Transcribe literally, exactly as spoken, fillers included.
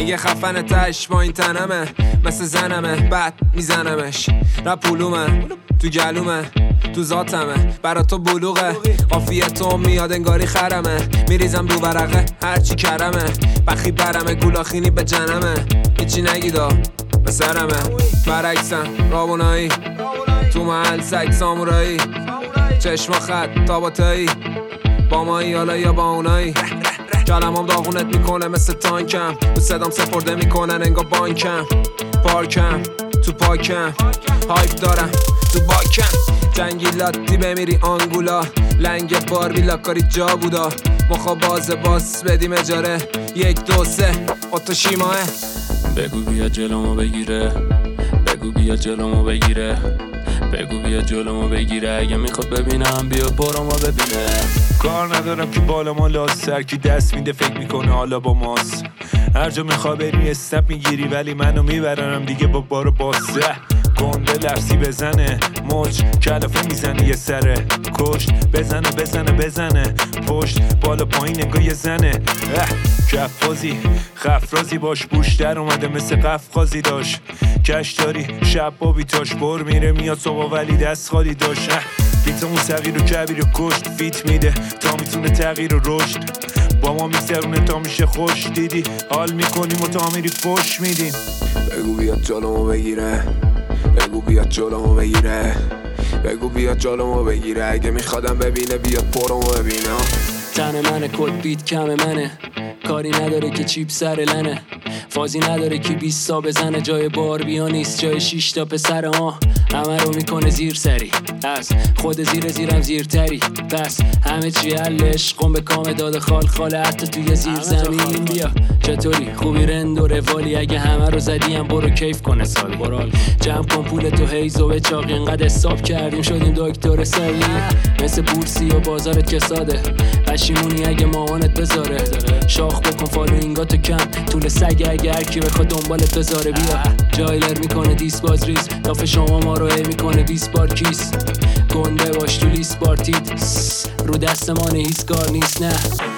میگه خفن تش با این تنمه، مثل زنمه بعد میزنمش. رپولومه تو گلومه تو ذاتمه، برا تو بلوغه قافیه تو میاد انگاری خرمه. میریزم رو ورقه هرچی کرمه، بخی برمه گولاخینی به جنمه. هیچی نگیدا به سرمه، برعکسم رابونایی تو محل سگ سامورایی. چشم خط تاباتایی با مایی حالا یا با اونایی. کلمام داغونت میکنه مثل تانکم، تو صدام سپرده میکنن انگار بانکم. پارکم تو پاکم هایپ دارم تو باکم. جنگی لاتی بمیری آنگولا، لنگ باربی لاکاری جا بودا. مخا باز باز بدیم اجاره یک دو سه اتو شیماه. بگو بیا جلومو بگیره، بگو بیا جلومو بگیره، بگو بیا جلومو بگیره. اگه میخواد ببینم بیا برامو ببینه. کار ندارم که بالا ما لاست، هر کی دست میده فکر میکنه حالا با ماست. هر جا میخوای بری استپ میگیری ولی منو میبرنم دیگه با بارو باسه. گنده لفظی بزنه موج کلافه میزنه یه سره کشت. بزنه بزنه بزنه پشت بالا پایین انگار یه زنه. کفازی خفرازی باش بوش در اومده مثل قفقازی داشت. کش داری شب با بیتاش بر میره میاد صبح ولی دست خالی داشت. بیت اون صغیر و کبیر و کشت فیت میده تا میتونه تغییر و رشد. با ما میگذرونه تا میشه خوش دیدی حال میکنیم و تا میری فش میدیم. بگو بیاد جلومو بگیره، بگو بیاد جلومو بگیره، بگو بیاد جلومو بگیره. اگه میخوادم ببینه بیاد پرمو ببینه. تن منه کد بیت کم منه، کاری نداره که چیپ سر لنه. فازی نداره که بیست تا بزنه، جای بار بیا نیست جای شیش تا پسر. ها همه رو میکنه زیر سری، از خود زیر زیرم زیرتری. پس همه چی حل عشقم به کام داده خال خاله حتی توی زیر زمین. بیا چطوری خوبی رند و روالی، اگه همه رو زدیم برو کیف کنه سال برال. جمع کن پول تو هیزو به چاقی، اینقدر حساب کردیم شدیم دکتر سالی. مثل بورسی و بازارت که ساده پشیمونی اگه مامانت بذاره. شاخ بکن فالوینگاتو کم طول سگ اگه هرکی بخواد دنبالت بذاره. بیا جایلر میکنه دیس باز ریز، داف شما ما رو ای میکنه بیست بار کیس. گنده باش تو لیست بارتید رو دست ما هیچ کار نیست نه.